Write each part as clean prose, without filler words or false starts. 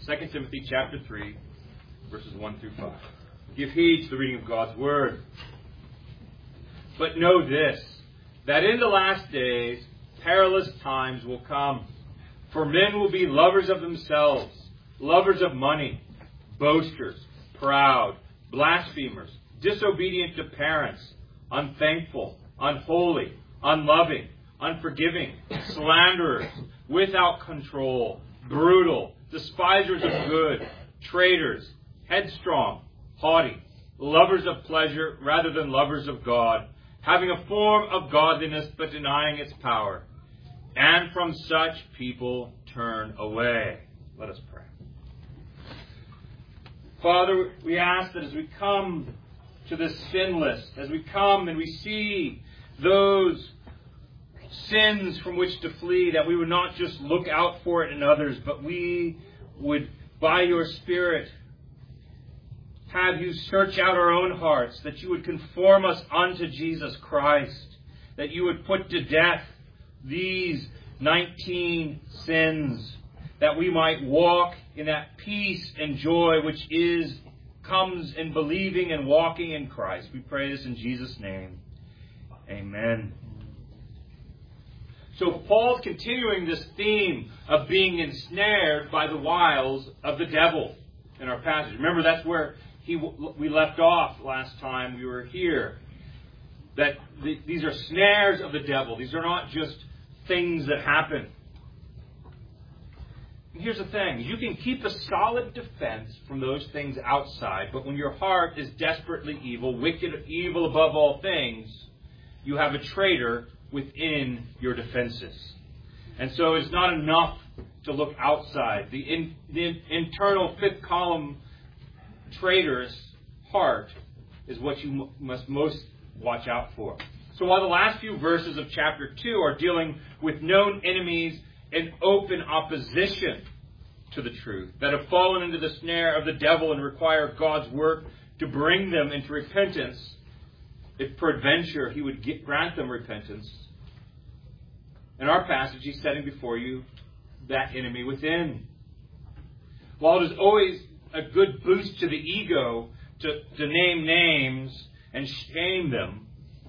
2 Timothy chapter 3, verses 1 through 5. Give heed to the reading of God's Word. But know this, that in the last days perilous times will come. For men will be lovers of themselves, lovers of money, boasters, proud, blasphemers, disobedient to parents, unthankful, unholy, unloving, unforgiving, slanderers, without control, brutal, despisers of good, traitors, headstrong, haughty, lovers of pleasure rather than lovers of God, having a form of godliness but denying its power. And from such people turn away. Let us pray. Father, we ask that as we come to this sin list, as we come and we see those sins from which to flee, that we would not just look out for it in others, but we would, by your Spirit, have you search out our own hearts, that you would conform us unto Jesus Christ, that you would put to death these 19 sins, that we might walk in that peace and joy which comes in believing and walking in Christ. We pray this in Jesus' name. Amen. So Paul's continuing this theme of being ensnared by the wiles of the devil in our passage. Remember, that's where we left off last time we were here. That these are snares of the devil. These are not just things that happen. And here's the thing. You can keep a solid defense from those things outside, but when your heart is desperately evil, wicked, evil above all things, you have a traitor within your defenses. And so it's not enough to look outside. The internal fifth column traitor's heart is what you must most watch out for. So while the last few verses of chapter 2 are dealing with known enemies in open opposition to the truth, that have fallen into the snare of the devil and require God's work to bring them into repentance, if peradventure he would grant them repentance. In our passage, he's setting before you that enemy within. While it is always a good boost to the ego to name names and shame them,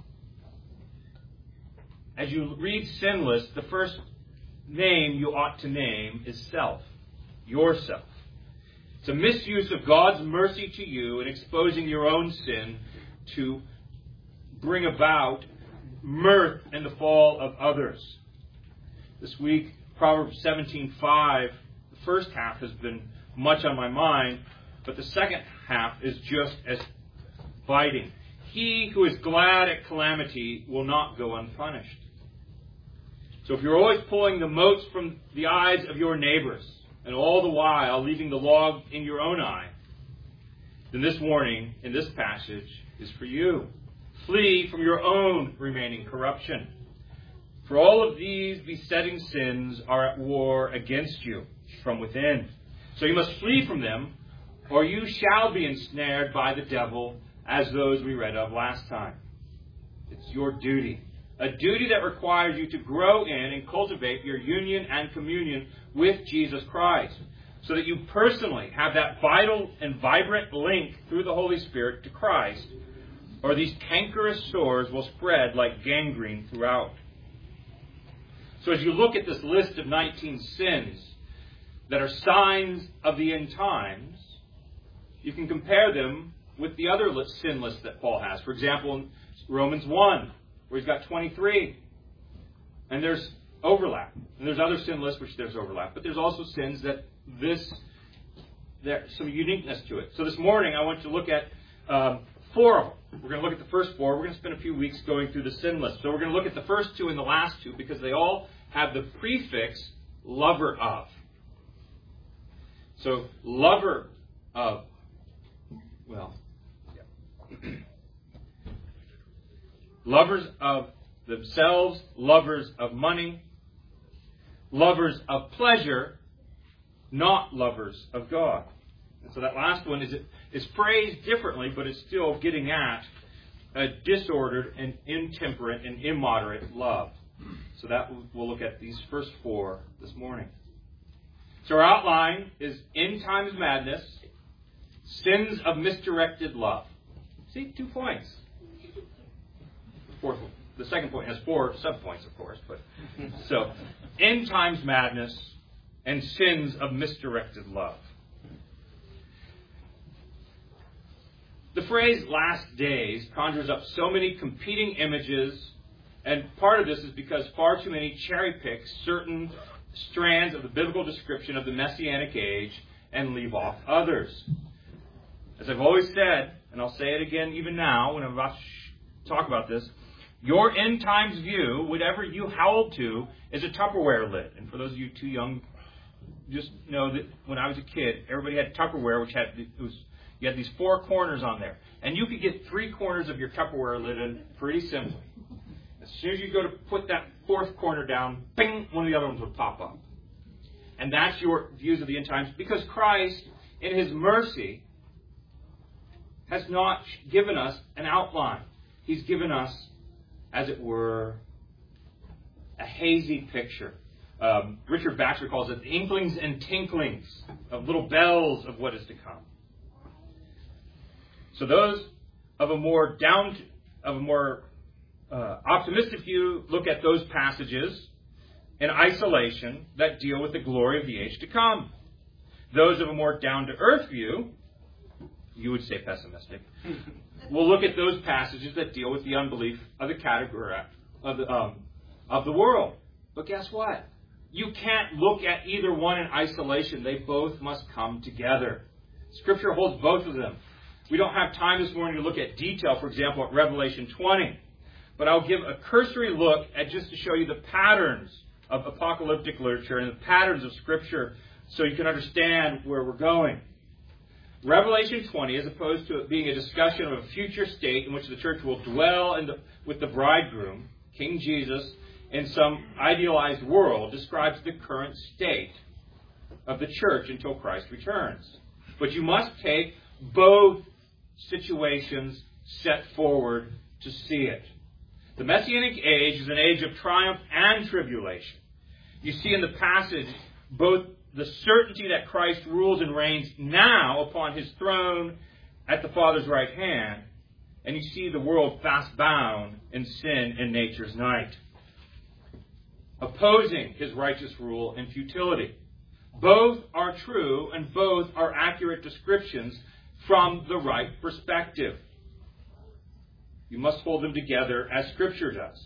as you read Sin List, the first name you ought to name is self. Yourself. It's a misuse of God's mercy to you in exposing your own sin to bring about mirth in the fall of others. This week, Proverbs 17:5, the first half has been much on my mind, but the second half is just as biting. He who is glad at calamity will not go unpunished. So if you're always pulling the motes from the eyes of your neighbors, and all the while leaving the log in your own eye, then this warning in this passage is for you. Flee from your own remaining corruption. For all of these besetting sins are at war against you from within. So you must flee from them, or you shall be ensnared by the devil, as those we read of last time. It's your duty. A duty that requires you to grow in and cultivate your union and communion with Jesus Christ, so that you personally have that vital and vibrant link through the Holy Spirit to Christ, or these cankerous sores will spread like gangrene throughout. So as you look at this list of 19 sins that are signs of the end times, you can compare them with the other sin list that Paul has. For example, in Romans 1, where he's got 23. And there's overlap. And there's other sin lists which there's overlap. But there's also sins that there's some uniqueness to it. So this morning I want to look at 4 of them. We're going to look at the first 4. We're going to spend a few weeks going through the sin list. So we're going to look at the first 2 and the last 2 because they all have the prefix lover of. So lover of, lovers of themselves, lovers of money, lovers of pleasure, not lovers of God. And so that last one is phrased differently, but it's still getting at a disordered and intemperate and immoderate love. So that we'll look at these first 4 this morning. So our outline is end times madness, sins of misdirected love. See, 2 points. The second point has 4 subpoints, of course. But so, end times madness and sins of misdirected love. The phrase last days conjures up so many competing images, and part of this is because far too many cherry-pick certain strands of the biblical description of the Messianic age and leave off others. As I've always said, and I'll say it again even now when I'm about to talk about this, your end times view, whatever you hold to, is a Tupperware lid. And for those of you too young, just know that when I was a kid, everybody had Tupperware, which you had these 4 corners on there. And you could get 3 corners of your Tupperware lid in pretty simply. As soon as you go to put that 4th corner down, bing, one of the other ones would pop up. And that's your views of the end times, because Christ, in His mercy, has not given us an outline. He's given us, as it were, a hazy picture. Richard Baxter calls it the inklings and tinklings of little bells of what is to come. So those of a more optimistic view look at those passages in isolation that deal with the glory of the age to come. Those of a more down-to-earth view, you would say pessimistic, will look at those passages that deal with the unbelief of the category of the world. But guess what? You can't look at either one in isolation. They both must come together. Scripture holds both of them. We don't have time this morning to look at detail, for example, at Revelation 20. But I'll give a cursory look at just to show you the patterns of apocalyptic literature and the patterns of Scripture so you can understand where we're going. Revelation 20, as opposed to it being a discussion of a future state in which the church will dwell with the bridegroom, King Jesus, in some idealized world, describes the current state of the church until Christ returns. But you must take both situations set forward to see it. The Messianic age is an age of triumph and tribulation. You see in the passage both the certainty that Christ rules and reigns now upon His throne at the Father's right hand, and you see the world fast bound in sin and nature's night, opposing His righteous rule and futility. Both are true and both are accurate descriptions from the right perspective. You must hold them together as Scripture does.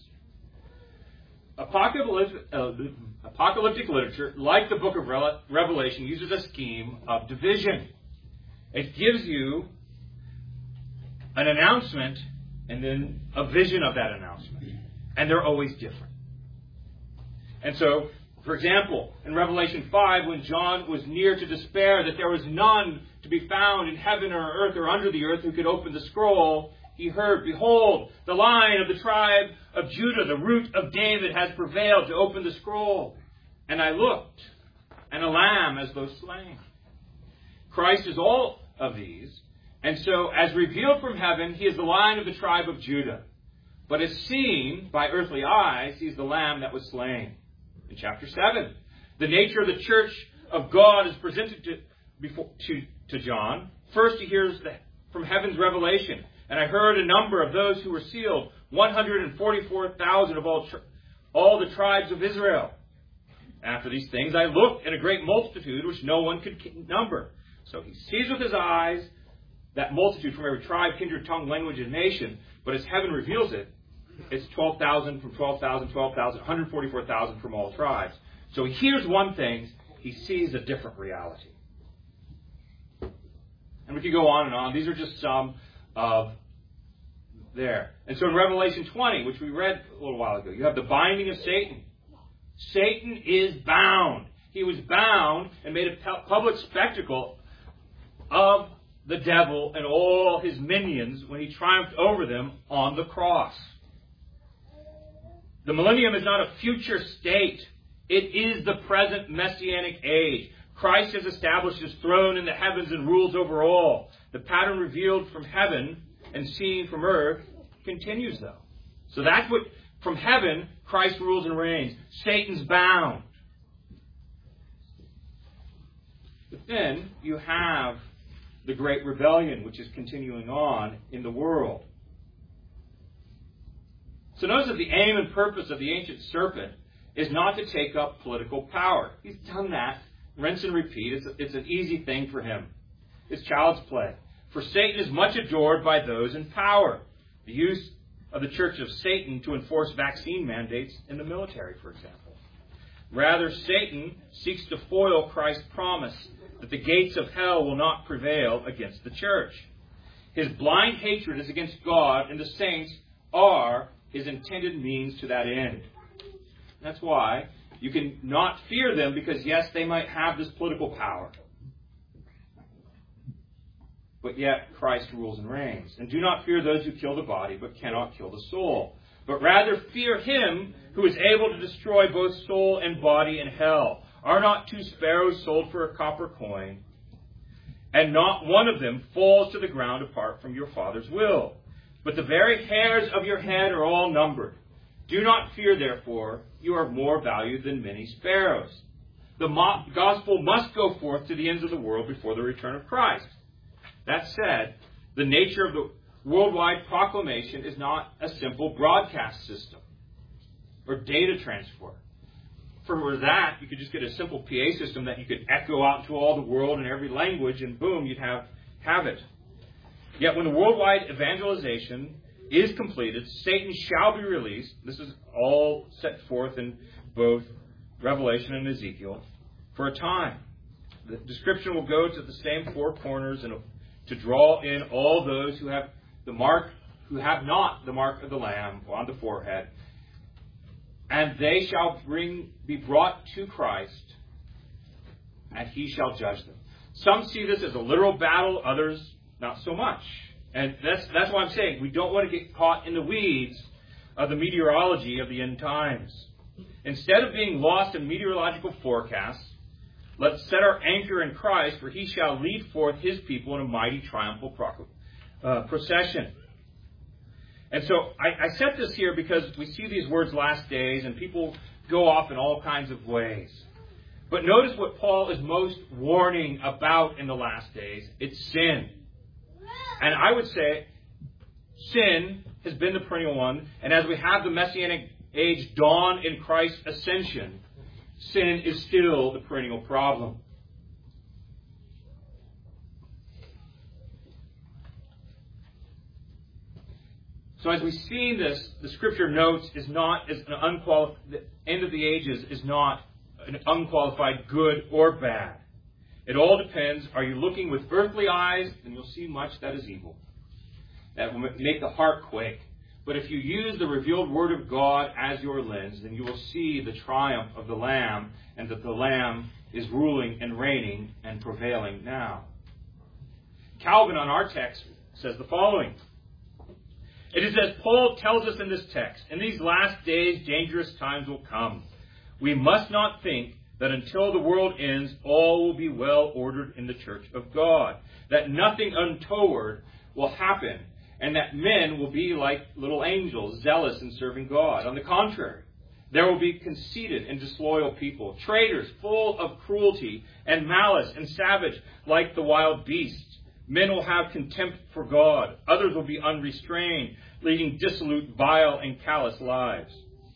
Apocalyptic literature, like the book of Revelation, uses a scheme of division. It gives you an announcement and then a vision of that announcement. And they're always different. And so, for example, in Revelation 5, when John was near to despair that there was none to be found in heaven or earth or under the earth who could open the scroll, he heard, "Behold, the Lion of the tribe of Judah, the Root of David, has prevailed to open the scroll. And I looked, and a lamb as though slain." Christ is all of these, and so as revealed from heaven, He is the Lion of the tribe of Judah. But as seen by earthly eyes, He is the Lamb that was slain. In chapter 7, the nature of the church of God is presented to John. First, he hears from heaven's revelation. "And I heard a number of those who were sealed, 144,000 of all the tribes of Israel. After these things I looked, and a great multitude which no one could number." So he sees with his eyes that multitude from every tribe, kindred, tongue, language, and nation. But as heaven reveals it, it's 12,000 from 12,000, 12,000, 144,000 from all tribes. So he hears one thing, he sees a different reality. And we could go on and on. These are just some of there. And so in Revelation 20, which we read a little while ago, you have the binding of Satan. Satan is bound. He was bound and made a public spectacle of the devil and all his minions when he triumphed over them on the cross. The millennium is not a future state. It is the present Messianic age. Christ has established His throne in the heavens and rules over all. The pattern revealed from heaven and seen from earth continues, though. So that's what, from heaven, Christ rules and reigns. Satan's bound. then you have the great rebellion, which is continuing on in the world. So notice that the aim and purpose of the ancient serpent is not to take up political power. He's done that. Rinse and repeat. It's an easy thing for him. It's child's play. For Satan is much adored by those in power. The use of the Church of Satan to enforce vaccine mandates in the military, for example. Rather, Satan seeks to foil Christ's promise that the gates of hell will not prevail against the church. His blind hatred is against God, and the saints are his intended means to that end. That's why you can not fear them, because yes, they might have this political power. But yet Christ rules and reigns. And do not fear those who kill the body, but cannot kill the soul. But rather fear him who is able to destroy both soul and body in hell. Are not 2 sparrows sold for a copper coin? And not one of them falls to the ground apart from your Father's will. But the very hairs of your head are all numbered. Do not fear, therefore, you are of more value than many sparrows. The gospel must go forth to the ends of the world before the return of Christ. That said, the nature of the worldwide proclamation is not a simple broadcast system or data transfer. For that, you could just get a simple PA system that you could echo out to all the world in every language, and boom, you'd have it. Yet when the worldwide evangelization is completed, Satan shall be released. This is all set forth in both Revelation and Ezekiel for a time. The description will go to the same 4 corners and to draw in all those who have not the mark of the Lamb on the forehead, and they shall be brought to Christ, and he shall judge them. Some see this as a literal battle, others not so much. And that's why I'm saying we don't want to get caught in the weeds of the meteorology of the end times. Instead of being lost in meteorological forecasts, let's set our anchor in Christ, for he shall lead forth his people in a mighty triumphal procession. And so I set this here because we see these words last days, and people go off in all kinds of ways. But notice what Paul is most warning about in the last days. It's sin. And I would say sin has been the perennial one. And as we have the Messianic age dawn in Christ's ascension, sin is still the perennial problem. So as we see this, the Scripture notes is not as an unqualified. The end of the ages is not an unqualified good or bad. It all depends. Are you looking with earthly eyes? Then you'll see much that is evil. That will make the heart quake. But if you use the revealed Word of God as your lens, then you will see the triumph of the Lamb, and that the Lamb is ruling and reigning and prevailing now. Calvin on our text says the following. It is as Paul tells us in this text, in these last days dangerous times will come. We must not think that until the world ends, all will be well ordered in the church of God, that nothing untoward will happen, and that men will be like little angels, zealous in serving God. On the contrary, there will be conceited and disloyal people, traitors full of cruelty and malice, and savage like the wild beasts. Men will have contempt for God. Others will be unrestrained, leading dissolute, vile, and callous lives.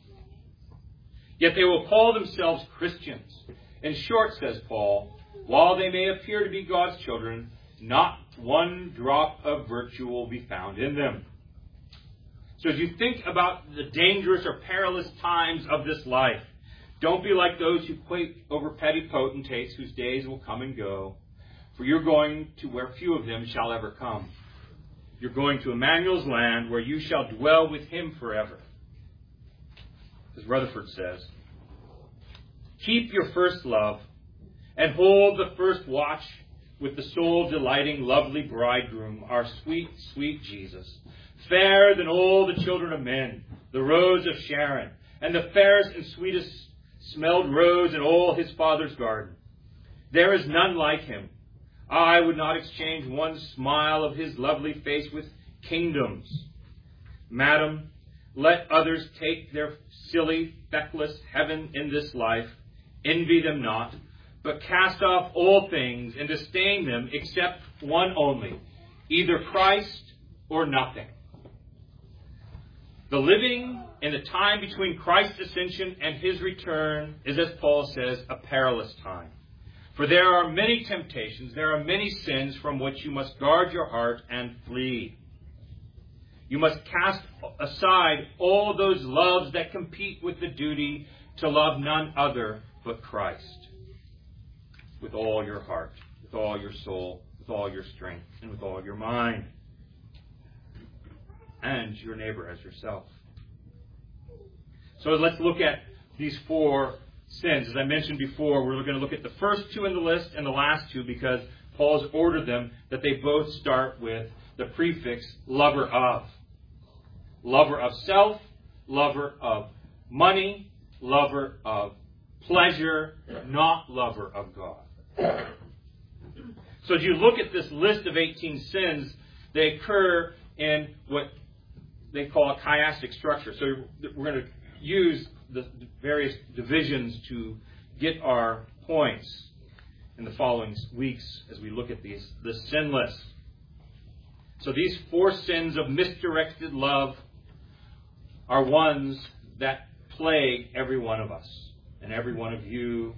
Yet they will call themselves Christians. In short, says Paul, while they may appear to be God's children, not one drop of virtue will be found in them. So as you think about the dangerous or perilous times of this life, don't be like those who quake over petty potentates whose days will come and go. For you're going to where few of them shall ever come. You're going to Emmanuel's land, where you shall dwell with him forever. As Rutherford says, keep your first love and hold the first watch with the soul-delighting, lovely bridegroom, our sweet, sweet Jesus, fairer than all the children of men, the rose of Sharon, and the fairest and sweetest smelled rose in all his Father's garden. There is none like him. I would not exchange one smile of his lovely face with kingdoms. Madam, let others take their silly, feckless heaven in this life. Envy them not, but cast off all things and disdain them, except one only, either Christ or nothing. The living in the time between Christ's ascension and his return is, as Paul says, a perilous time. For there are many temptations, there are many sins from which you must guard your heart and flee. You must cast aside all those loves that compete with the duty to love none other but Christ. With all your heart, with all your soul, with all your strength, and with all your mind. And your neighbor as yourself. So let's look at these four sins. As I mentioned before, we're going to look at the first two in the list and the last two because Paul's ordered them that they both start with the prefix lover of. Lover of self, lover of money, lover of pleasure, not lover of God. So as you look at this list of 18 sins, they occur in what they call a chiastic structure. So we're going to use the various divisions to get our points in the following weeks as we look at the sin list. So these four sins of misdirected love are ones that plague every one of us and every one of you.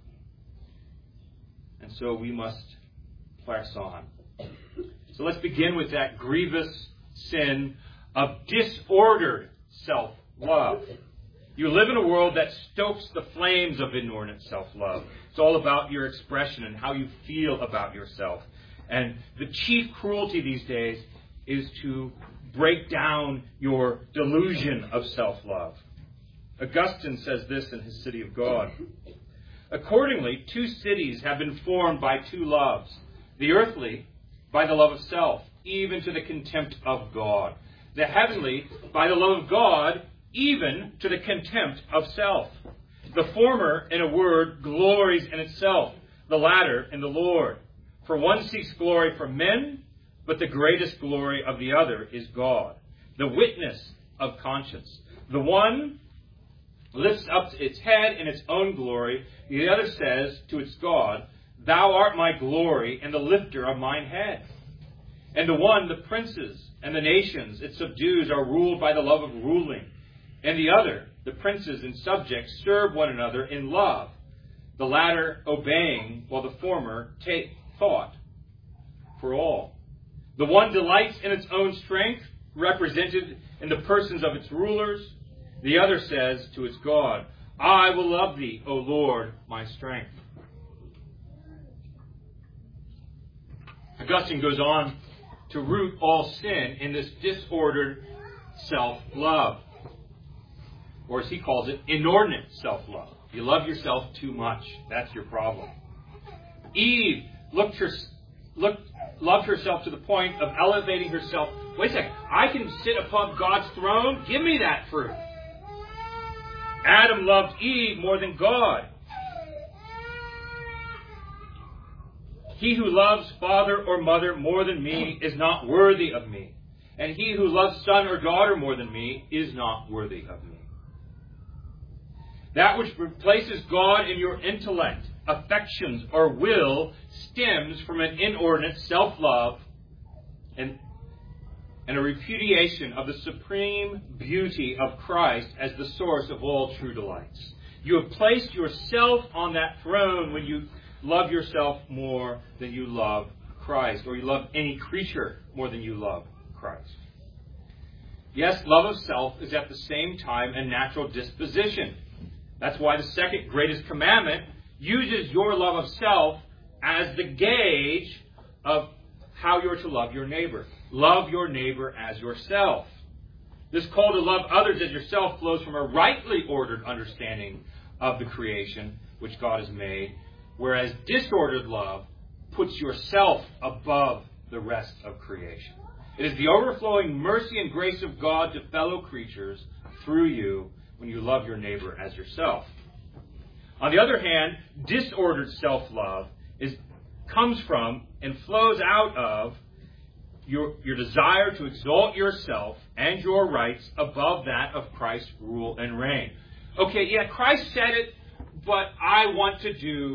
And so we must press on. So let's begin with that grievous sin of disordered self-love. You live in a world that stokes the flames of inordinate self-love. It's all about your expression and how you feel about yourself. And the chief cruelty these days is to break down your delusion of self-love. Augustine says this in his City of God. Accordingly, two cities have been formed by two loves. The earthly, by the love of self, even to the contempt of God. The heavenly, by the love of God, even to the contempt of self. The former, in a word, glories in itself. The latter, in the Lord. For one seeks glory from men, but the greatest glory of the other is God, the witness of conscience. The one lifts up its head in its own glory. The other says to its God, Thou art my glory and the lifter of mine head. And the one, the princes and the nations it subdues are ruled by the love of ruling. And the other, the princes and subjects, serve one another in love, the latter obeying, while the former take thought for all. The one delights in its own strength, represented in the persons of its rulers. The other says to its God, I will love thee, O Lord, my strength. Augustine goes on to root all sin in this disordered self-love. Or as he calls it, inordinate self-love. You love yourself too much. That's your problem. Eve loved herself to the point of elevating herself. Wait a second. I can sit above God's throne? Give me that fruit. Adam loved Eve more than God. He who loves father or mother more than me is not worthy of me. And he who loves son or daughter more than me is not worthy of me. That which replaces God in your intellect, affections, or will stems from an inordinate self-love and a repudiation of the supreme beauty of Christ as the source of all true delights. You have placed yourself on that throne when you love yourself more than you love Christ, or you love any creature more than you love Christ. Yes, love of self is at the same time a natural disposition. That's why the second greatest commandment uses your love of self as the gauge of how you're to love your neighbor. Love your neighbor as yourself. This call to love others as yourself flows from a rightly ordered understanding of the creation which God has made, whereas disordered love puts yourself above the rest of creation. It is the overflowing mercy and grace of God to fellow creatures through you when you love your neighbor as yourself. On the other hand, disordered self-love comes from and flows out of your desire to exalt yourself and your rights above that of Christ's rule and reign. Okay, yeah, Christ said it, but I want to do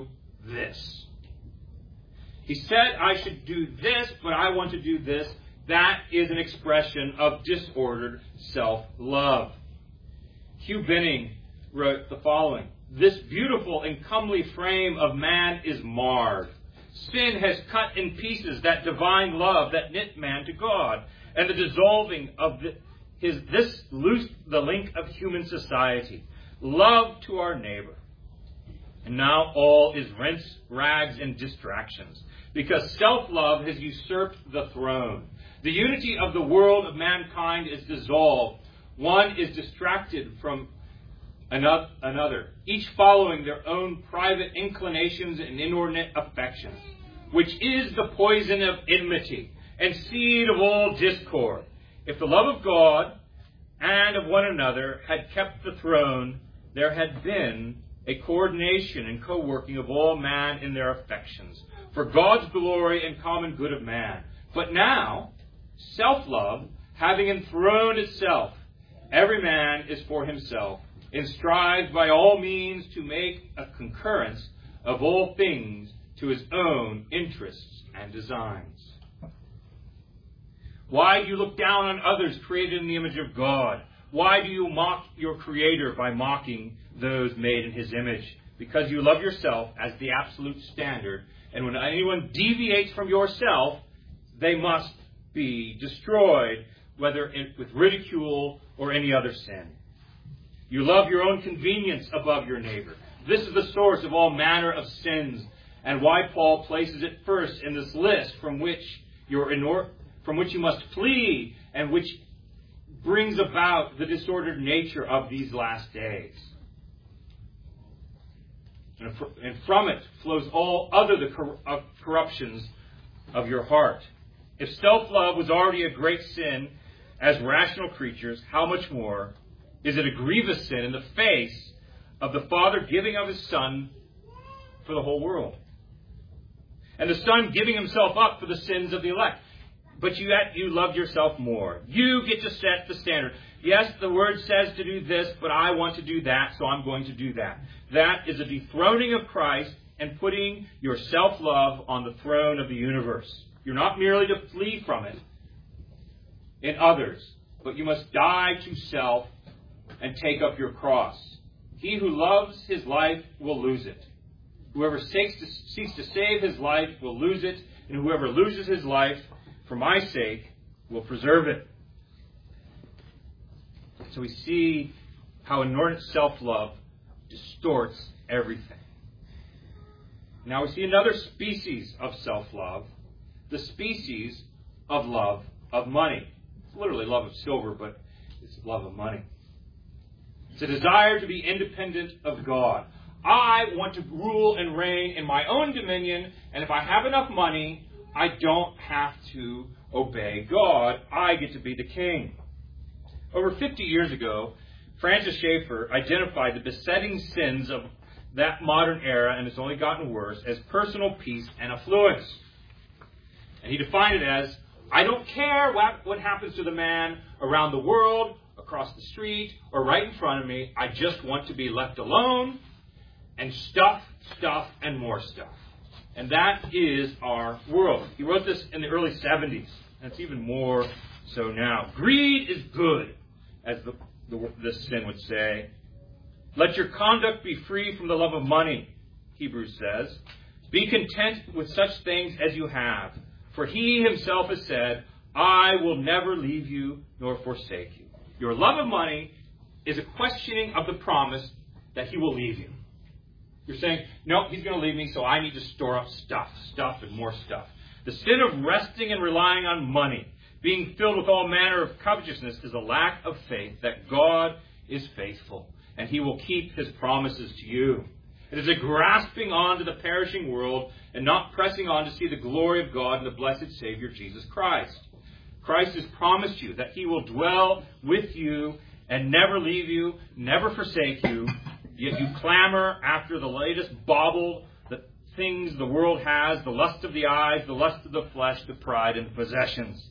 this. He said, I should do this, but I want to do this. That is an expression of disordered self-love. Hugh Binning wrote the following: this beautiful and comely frame of man is marred. Sin has cut in pieces that divine love that knit man to God, and the dissolving of this loosed the link of human society, love to our neighbor. And now all is rents, rags, and distractions, because self-love has usurped the throne. The unity of the world of mankind is dissolved. One is distracted from another, each following their own private inclinations and inordinate affections, which is the poison of enmity and seed of all discord. If the love of God and of one another had kept the throne, there had been a coordination and co-working of all man in their affections, for God's glory and common good of man. But now, self-love, having enthroned itself, every man is for himself, and strives by all means to make a concurrence of all things to his own interests and designs. Why do you look down on others created in the image of God? Why do you mock your Creator by mocking those made in His image? Because you love yourself as the absolute standard, and when anyone deviates from yourself, they must be destroyed, whether with ridicule or any other sin. You love your own convenience above your neighbor. This is the source of all manner of sins, and why Paul places it first in this list from which you must flee, and which brings about the disordered nature of these last days. And from it flows all other corruptions of your heart. If self-love was already a great sin as rational creatures, how much more is it a grievous sin in the face of the Father giving of His Son for the whole world? And the Son giving Himself up for the sins of the elect. But yet you love yourself more. You get to set the standard. Yes, the Word says to do this, but I want to do that, so I'm going to do that. That is a dethroning of Christ and putting your self-love on the throne of the universe. You're not merely to flee from it in others, but you must die to self and take up your cross. He who loves his life will lose it. Whoever seeks to save his life will lose it, and whoever loses his life for my sake will preserve it. So we see how inordinate self-love distorts everything. Now we see another species of self-love, the species of love of money. It's literally love of silver, but it's love of money. It's a desire to be independent of God. I want to rule and reign in my own dominion, and if I have enough money, I don't have to obey God. I get to be the king. Over 50 years ago, Francis Schaeffer identified the besetting sins of that modern era, and it's only gotten worse, as personal peace and affluence. And he defined it as, I don't care what happens to the man around the world, across the street, or right in front of me. I just want to be left alone and stuff, and more stuff. And that is our world. He wrote this in the early 70s, and it's even more so now. Greed is good, as this sin would say. Let your conduct be free from the love of money, Hebrews says. Be content with such things as you have. For He Himself has said, I will never leave you nor forsake you. Your love of money is a questioning of the promise that He will leave you. You're saying, no, He's going to leave me, so I need to store up stuff, and more stuff. The sin of resting and relying on money, being filled with all manner of covetousness, is a lack of faith that God is faithful, and He will keep His promises to you. It is a grasping on to the perishing world and not pressing on to see the glory of God and the blessed Savior, Jesus Christ. Christ has promised you that He will dwell with you and never leave you, never forsake you, yet you clamor after the latest bauble, the things the world has, the lust of the eyes, the lust of the flesh, the pride and possessions.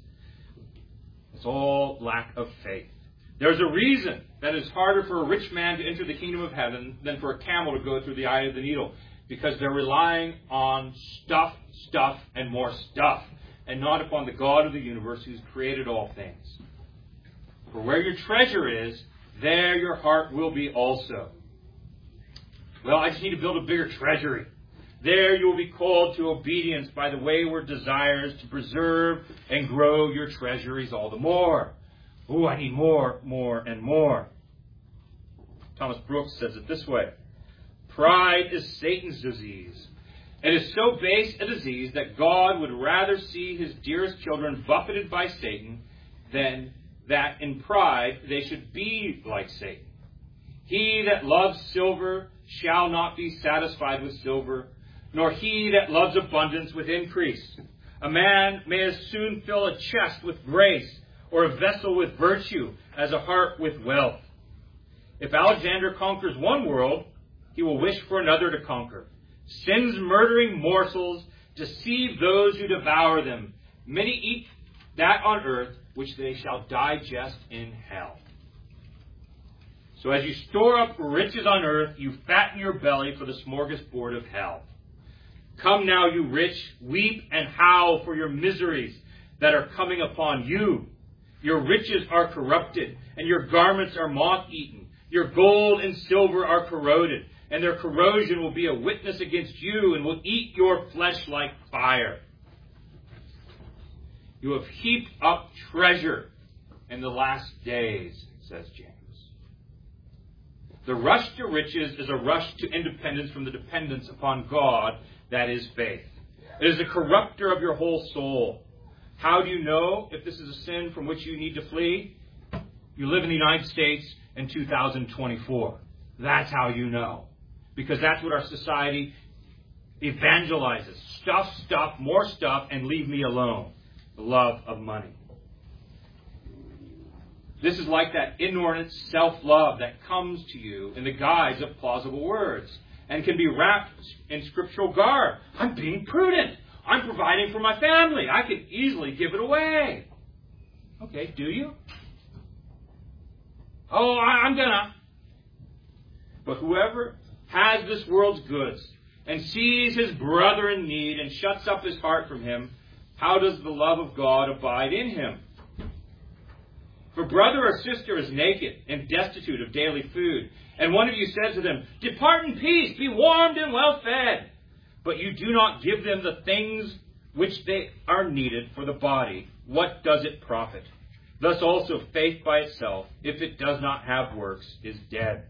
It's all lack of faith. There's a reason that it's harder for a rich man to enter the kingdom of heaven than for a camel to go through the eye of the needle. because they're relying on stuff, and more stuff, and not upon the God of the universe who's created all things. For where your treasure is, there your heart will be also. Well, I just need to build a bigger treasury. There you will be called to obedience by the wayward desires to preserve and grow your treasuries all the more. Ooh, I need more, and more. Thomas Brooks says it this way. Pride is Satan's disease. It is so base a disease that God would rather see his dearest children buffeted by Satan than that in pride they should be like Satan. He that loves silver shall not be satisfied with silver, nor he that loves abundance with increase. A man may as soon fill a chest with grace, or a vessel with virtue, as a heart with wealth. If Alexander conquers one world, he will wish for another to conquer. Sin's murdering morsels deceive those who devour them. Many eat that on earth which they shall digest in hell. So as you store up riches on earth, you fatten your belly for the smorgasbord of hell. Come now, you rich, weep and howl for your miseries that are coming upon you. Your riches are corrupted, and your garments are moth-eaten. Your gold and silver are corroded, and their corrosion will be a witness against you and will eat your flesh like fire. You have heaped up treasure in the last days, says James. The rush to riches is a rush to independence from the dependence upon God, that is faith. It is a corrupter of your whole soul. How do you know if this is a sin from which you need to flee? You live in the United States in 2024. That's how you know. Because that's what our society evangelizes. Stuff, more stuff, and leave me alone. The love of money. This is like that inordinate self-love that comes to you in the guise of plausible words and can be wrapped in scriptural garb. I'm being prudent. I'm providing for my family. I can easily give it away. Okay, do you? Oh, I'm gonna. But whoever has this world's goods and sees his brother in need and shuts up his heart from him, how does the love of God abide in him? For brother or sister is naked and destitute of daily food, and one of you says to them, "Depart in peace, be warmed and well fed," but you do not give them the things which they are needed for the body, what does it profit? Thus also faith by itself, if it does not have works, is dead.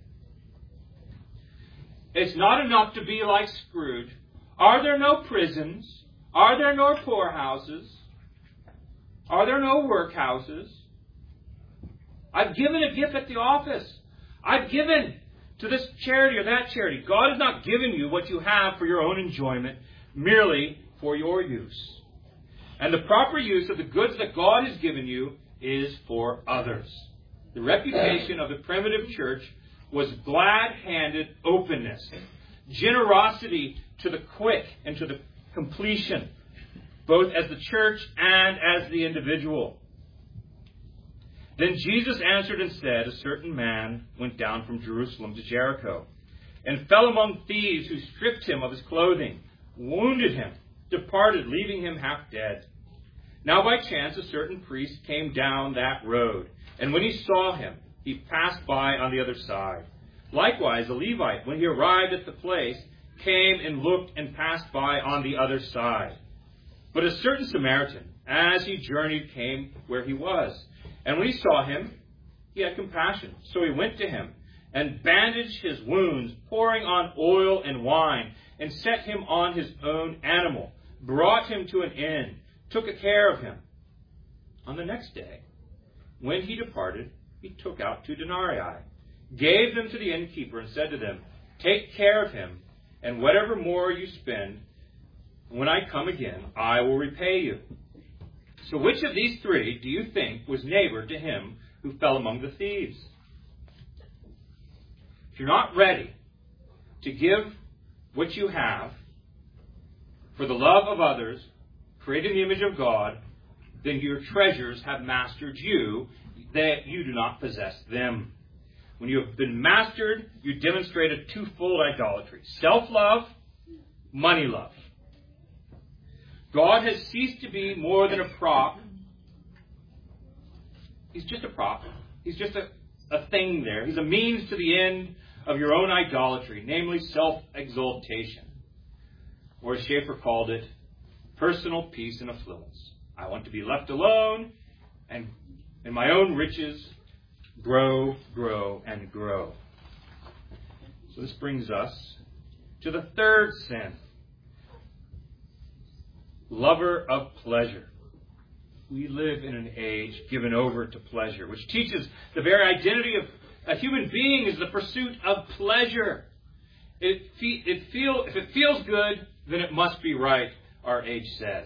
It's not enough to be like Scrooge. Are there no prisons? Are there no poorhouses? Are there no workhouses? I've given a gift at the office. I've given to this charity or that charity. God has not given you what you have for your own enjoyment, merely for your use. And the proper use of the goods that God has given you is for others. The reputation of the primitive church was glad-handed openness, generosity to the quick and to the completion, both as the church and as the individual. Then Jesus answered and said, a certain man went down from Jerusalem to Jericho and fell among thieves who stripped him of his clothing, wounded him, departed, leaving him half dead. Now by chance a certain priest came down that road, and when he saw him, he passed by on the other side. Likewise a Levite, when he arrived at the place, came and looked and passed by on the other side. But a certain Samaritan, as he journeyed, came where he was. And when he saw him, he had compassion. So he went to him and bandaged his wounds, pouring on oil and wine, and set him on his own animal, brought him to an inn, took care of him. On the next day, when he departed, he took out 2 denarii, gave them to the innkeeper, and said to them, "Take care of him, and whatever more you spend, when I come again, I will repay you." So which of these 3 do you think was neighbor to him who fell among the thieves? If you're not ready to give what you have for the love of others, created in the image of God, then your treasures have mastered you, that you do not possess them. When you have been mastered, you demonstrate a twofold idolatry: self-love money love. God has ceased to be more than a prop. He's just a prop. He's just a thing there. He's a means to the end of your own idolatry, namely self-exaltation. Or as Schaeffer called it, personal peace and affluence. I want to be left alone and in my own riches grow, and grow. So this brings us to the third sin. Lover of pleasure. We live in an age given over to pleasure, which teaches the very identity of a human being is the pursuit of pleasure. If it feels good, then it must be right, our age says.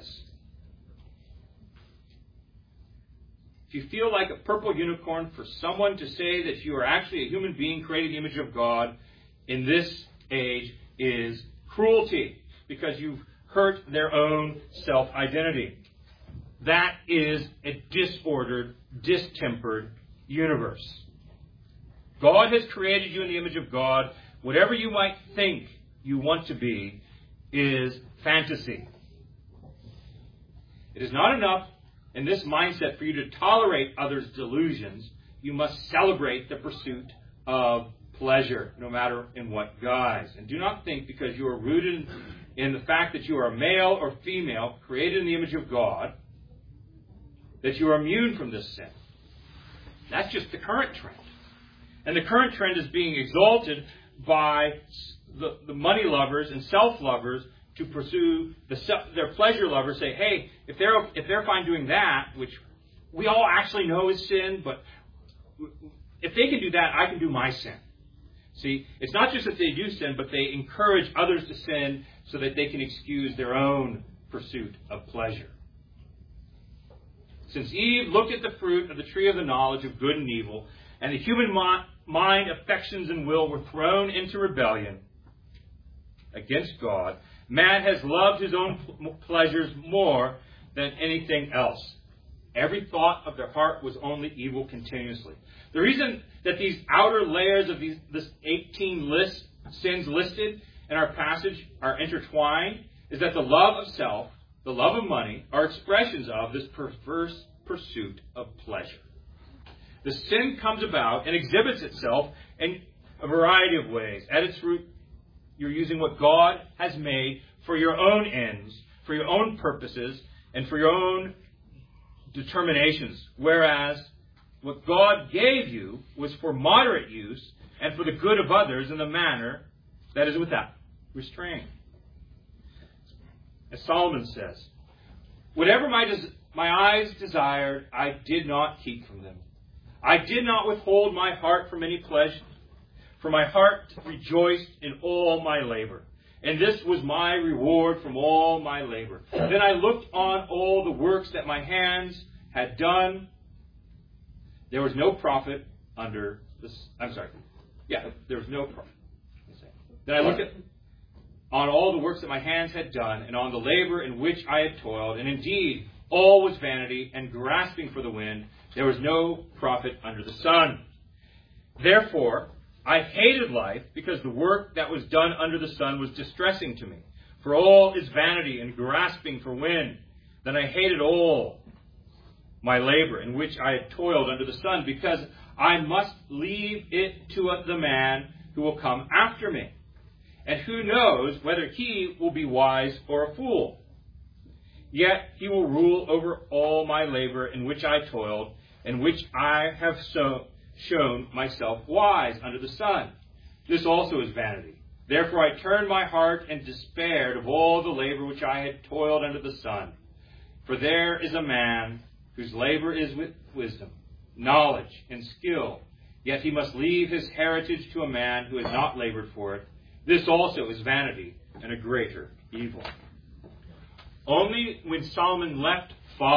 If you feel like a purple unicorn, for someone to say that you are actually a human being created in the image of God in this age is cruelty, because you've hurt their own self-identity. That is a disordered, distempered universe. God has created you in the image of God. Whatever you might think you want to be is fantasy. It is not enough in this mindset for you to tolerate others' delusions. You must celebrate the pursuit of pleasure, no matter in what guise. And do not think because you are rooted in the fact that you are male or female, created in the image of God, that you are immune from this sin. That's just the current trend. And the current trend is being exalted by the money lovers and self-lovers to pursue their pleasure lovers. Say, hey, if they're fine doing that, which we all actually know is sin, but if they can do that, I can do my sin. See, it's not just that they do sin, but they encourage others to sin so that they can excuse their own pursuit of pleasure. Since Eve looked at the fruit of the tree of the knowledge of good and evil, and the human mind, affections, and will were thrown into rebellion against God, man has loved his own pleasures more than anything else. Every thought of their heart was only evil continuously. The reason that these outer layers of this 18 sins listed in our passage are intertwined is that the love of self, the love of money, are expressions of this perverse pursuit of pleasure. The sin comes about and exhibits itself in a variety of ways. At its root, you're using what God has made for your own ends, for your own purposes, and for your own determinations, whereas what God gave you was for moderate use and for the good of others in the manner that is without restraint. As Solomon says, whatever my eyes desired, I did not keep from them. I did not withhold my heart from any pleasure, for my heart rejoiced in all my labor. And this was my reward from all my labor. Then I looked on all the works that my hands had done. There was no profit under this. There was no profit. Then I looked on all the works that my hands had done, and on the labor in which I had toiled. And indeed, all was vanity and grasping for the wind. There was no profit under the sun. Therefore, I hated life because the work that was done under the sun was distressing to me. For all is vanity and grasping for wind. Then I hated all my labor in which I had toiled under the sun, because I must leave it to the man who will come after me. And who knows whether he will be wise or a fool. Yet he will rule over all my labor in which I toiled, in which I have shown myself wise under the sun. This also is vanity. Therefore I turned my heart and despaired of all the labor which I had toiled under the sun. For there is a man whose labor is with wisdom, knowledge, and skill. Yet he must leave his heritage to a man who has not labored for it. This also is vanity and a greater evil. Only when Solomon left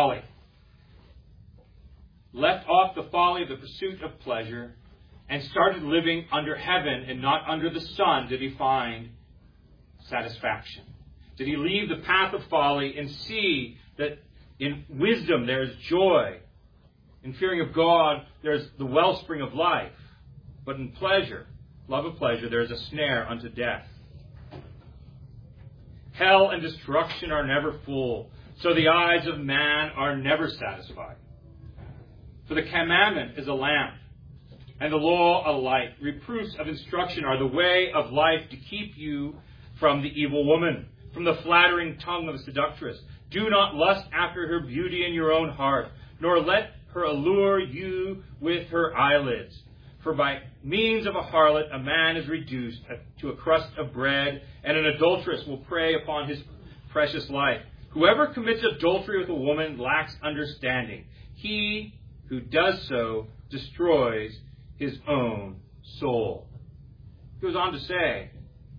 off the folly of the pursuit of pleasure, and started living under heaven and not under the sun, did he find satisfaction. Did he leave the path of folly and see that in wisdom there is joy, in fearing of God there is the wellspring of life, but in pleasure, love of pleasure, there is a snare unto death. Hell and destruction are never full, so the eyes of man are never satisfied. For the commandment is a lamp, and the law a light. Reproofs of instruction are the way of life to keep you from the evil woman, from the flattering tongue of the seductress. Do not lust after her beauty in your own heart, nor let her allure you with her eyelids. For by means of a harlot a man is reduced to a crust of bread, and an adulteress will prey upon his precious life. Whoever commits adultery with a woman lacks understanding. He who does so destroys his own soul. He goes on to say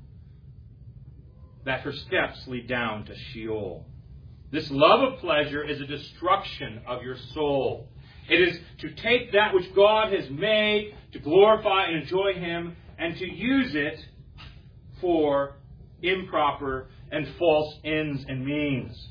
that her steps lead down to Sheol. This love of pleasure is a destruction of your soul. It is to take that which God has made to glorify and enjoy Him and to use it for improper and false ends and means.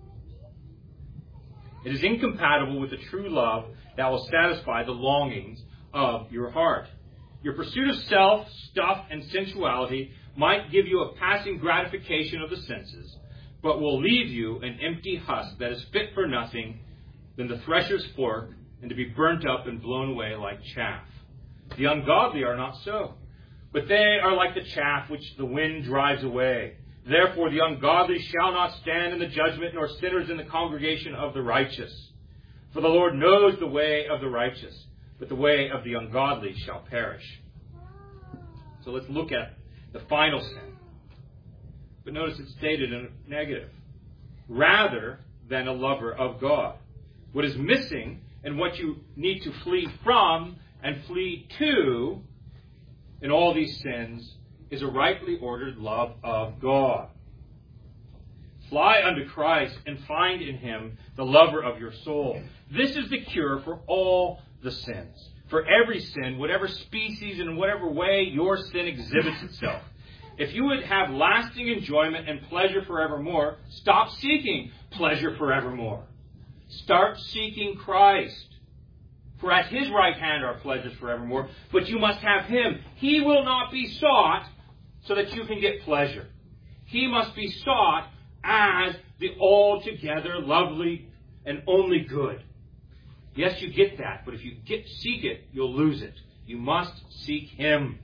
It is incompatible with the true love that will satisfy the longings of your heart. Your pursuit of self, stuff, and sensuality might give you a passing gratification of the senses, but will leave you an empty husk that is fit for nothing than the thresher's fork and to be burnt up and blown away like chaff. The ungodly are not so, but they are like the chaff which the wind drives away. Therefore the ungodly shall not stand in the judgment, nor sinners in the congregation of the righteous. For the Lord knows the way of the righteous, but the way of the ungodly shall perish. So let's look at the final sin. But notice it's stated in a negative. Rather than a lover of God. What is missing and what you need to flee from and flee to in all these sins is a rightly ordered love of God. Fly unto Christ and find in Him the lover of your soul. This is the cure for all the sins. For every sin, whatever species and whatever way your sin exhibits itself. If you would have lasting enjoyment and pleasure forevermore, stop seeking pleasure forevermore. Start seeking Christ. For at His right hand are pleasures forevermore, but you must have Him. He will not be sought so that you can get pleasure. He must be sought as the altogether lovely and only good. Yes, you get that, but if you seek it, you'll lose it. You must seek Him.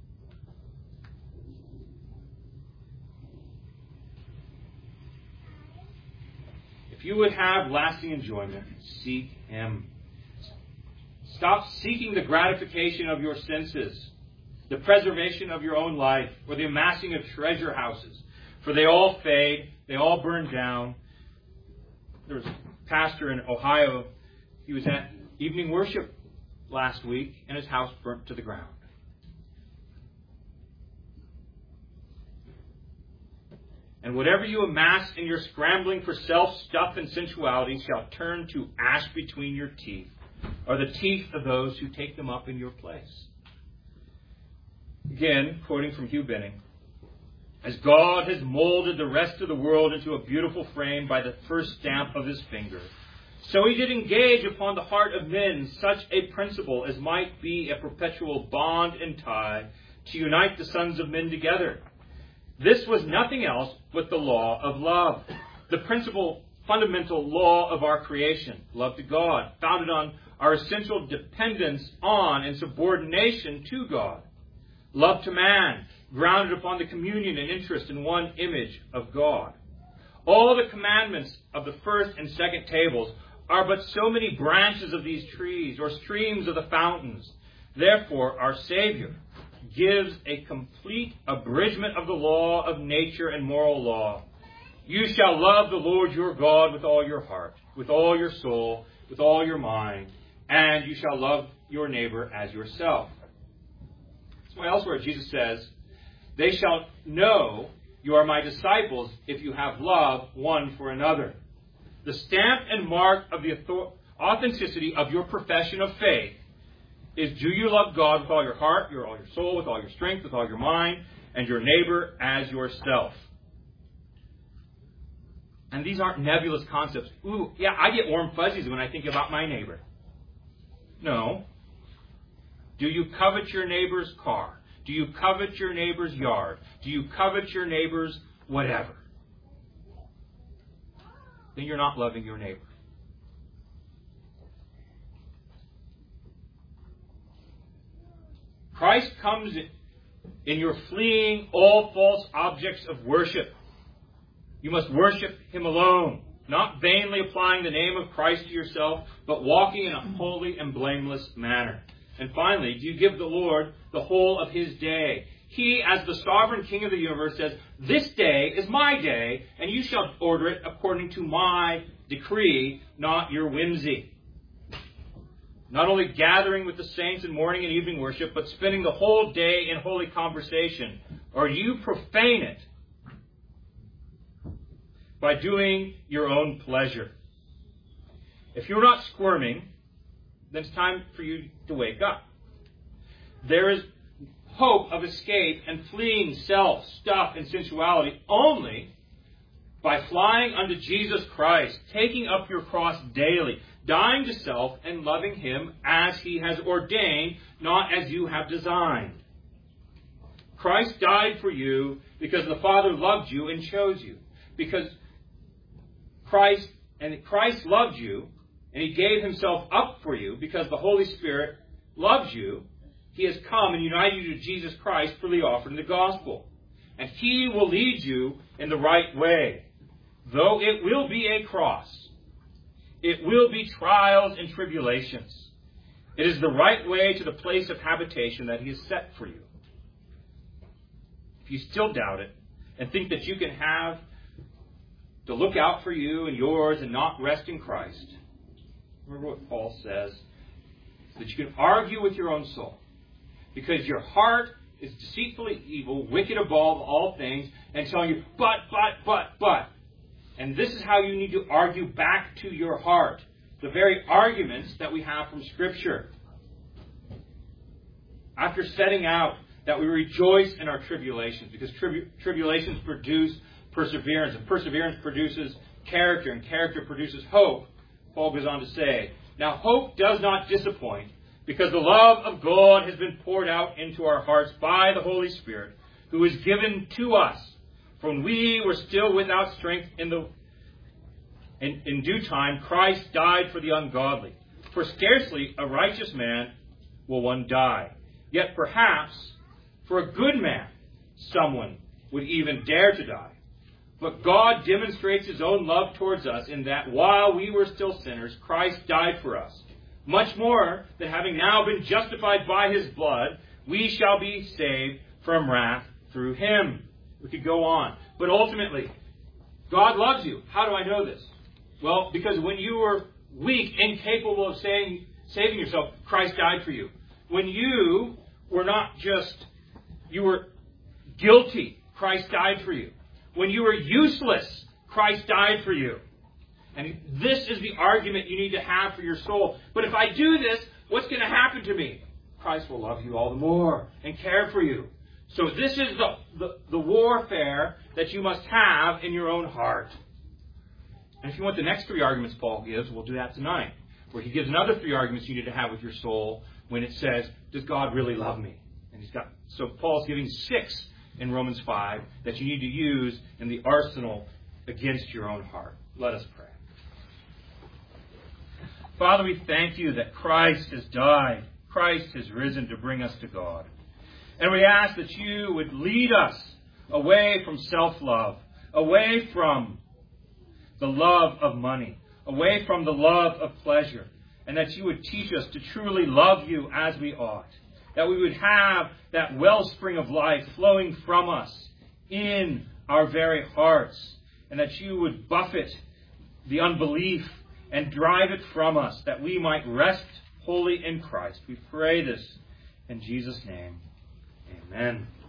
If you would have lasting enjoyment, seek Him. Stop seeking the gratification of your senses, the preservation of your own life, or the amassing of treasure houses. For they all fade, they all burn down. There was a pastor in Ohio. He was at evening worship last week, and his house burnt to the ground. And whatever you amass in your scrambling for self, stuff, and sensuality shall turn to ash between your teeth, or the teeth of those who take them up in your place. Again, quoting from Hugh Benning, as God has molded the rest of the world into a beautiful frame by the first stamp of His finger, so He did engage upon the heart of men such a principle as might be a perpetual bond and tie to unite the sons of men together. This was nothing else but the law of love, the principal fundamental law of our creation, love to God, founded on our essential dependence on and subordination to God. Love to man, grounded upon the communion and interest in one image of God. All the commandments of the first and second tables are but so many branches of these trees or streams of the fountains. Therefore, our Savior gives a complete abridgment of the law of nature and moral law. You shall love the Lord your God with all your heart, with all your soul, with all your mind, and you shall love your neighbor as yourself. Somewhere elsewhere, Jesus says, they shall know you are my disciples if you have love one for another. The stamp and mark of the authenticity of your profession of faith is, do you love God with all your heart, all your soul, with all your strength, with all your mind, and your neighbor as yourself? And these aren't nebulous concepts. Ooh, yeah, I get warm fuzzies when I think about my neighbor. No. Do you covet your neighbor's car? Do you covet your neighbor's yard? Do you covet your neighbor's whatever? then you're not loving your neighbor. Christ comes in your fleeing all false objects of worship. You must worship Him alone, not vainly applying the name of Christ to yourself, but walking in a holy and blameless manner. And finally, do you give the Lord the whole of His day? He, as the sovereign King of the universe, says, "This day is my day, and you shall order it according to my decree, not your whimsy." Not only gathering with the saints in morning and evening worship, but spending the whole day in holy conversation. Or you profane it by doing your own pleasure. If you're not squirming, then it's time for you to wake up. There is hope of escape and fleeing self, stuff, and sensuality only by flying unto Jesus Christ, taking up your cross daily, dying to self and loving Him as He has ordained, not as you have designed. Christ died for you because the Father loved you and chose you. Because Christ loved you and He gave Himself up for you because the Holy Spirit loves you. He has come and united you to Jesus Christ for the offering of the gospel. And He will lead you in the right way. Though it will be a cross. It will be trials and tribulations. It is the right way to the place of habitation that He has set for you. If you still doubt it and think that you can have to look out for you and yours and not rest in Christ, remember what Paul says, that you can argue with your own soul. Because your heart is deceitfully evil, wicked above all things, and telling you, but. And this is how you need to argue back to your heart. The very arguments that we have from Scripture. After setting out that we rejoice in our tribulations, because tribulations produce perseverance, and perseverance produces character, and character produces hope, Paul goes on to say, now hope does not disappoint, because the love of God has been poured out into our hearts by the Holy Spirit, who is given to us. For when we were still without strength in due time, Christ died for the ungodly. For scarcely a righteous man will one die. Yet perhaps for a good man someone would even dare to die. But God demonstrates His own love towards us in that while we were still sinners, Christ died for us. Much more that having now been justified by His blood, we shall be saved from wrath through Him. We could go on. But ultimately, God loves you. How do I know this? Well, because when you were weak, incapable of saving yourself, Christ died for you. When you were you were guilty, Christ died for you. When you were useless, Christ died for you. And this is the argument you need to have for your soul. But if I do this, what's going to happen to me? Christ will love you all the more and care for you. So this is the warfare that you must have in your own heart. And if you want the next three arguments Paul gives, we'll do that tonight. Where he gives another three arguments you need to have with your soul when it says, does God really love me? And so Paul's giving 6 in Romans 5 that you need to use in the arsenal against your own heart. Let us pray. Father, we thank you that Christ has died. Christ has risen to bring us to God. And we ask that you would lead us away from self-love, away from the love of money, away from the love of pleasure, and that you would teach us to truly love you as we ought, that we would have that wellspring of life flowing from us in our very hearts, and that you would buffet the unbelief and drive it from us, that we might rest wholly in Christ. We pray this in Jesus' name. Amen.